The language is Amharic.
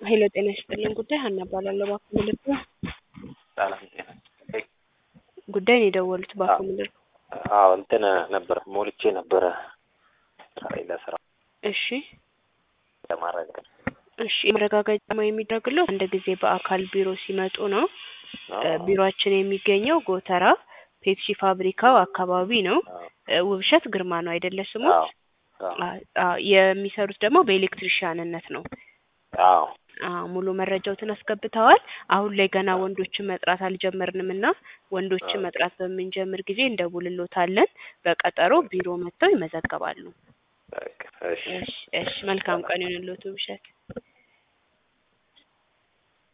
ሄሎ ጤና ይስጥልኝ ጉዳይ ሀና እባላለሁ ባኮ ምልክ ነው። ሰላም ጤና ይስጥልኝ። ጉዳይ ነው የደወሉት ባኮ ምልክ? አዎ እንትን ነበር ሞልቼ ነበረ ለስራ እሺ ለማረጋገጥ። እሺ ማረጋገጫ የሚደረግለው አንድ ጊዜ በአካል ቢሮ ሲመጡ ነው። ቢሮአችን የሚገኘው ጎተራ ፔፕሲ ፋብሪካው አካባቢ ነው። ውብሸት ግርማ ነው አይደለ ስሙ? የሚሰሩት ደግሞ በኤሌክትሪሻንነት ነው። አዎ ሙሉ መረጃዎትን አስገብተዋል። አሁን ላይ ገና ወንዶችን መጥራት አልጀመርንምና ወንዶችን መጥራት በሚንጀምር ጊዜ እንደውልሎታለን። በቀጠሮ ቢሮ መጥተው ይመዘገባሉ። እሺ እሺ መልካም ቀን ይሁንልዎት ውብሸት።